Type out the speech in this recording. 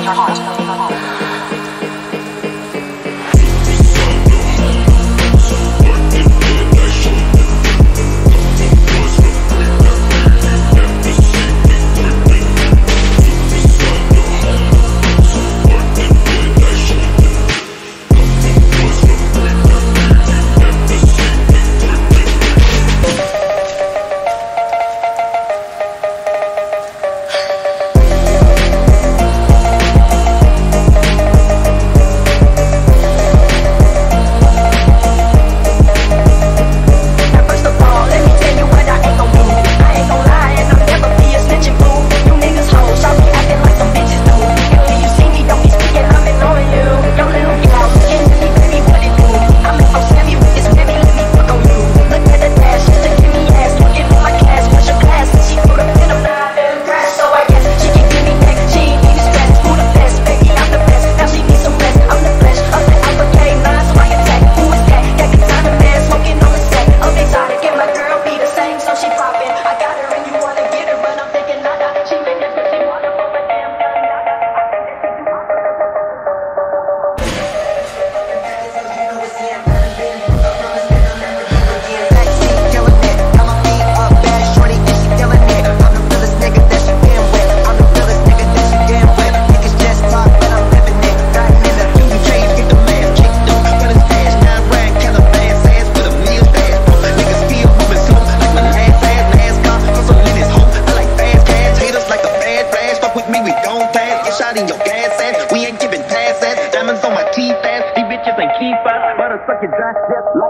We ain't giving pass ass, diamonds on my teeth ass. These bitches ain't keep us, but a suck it dry, just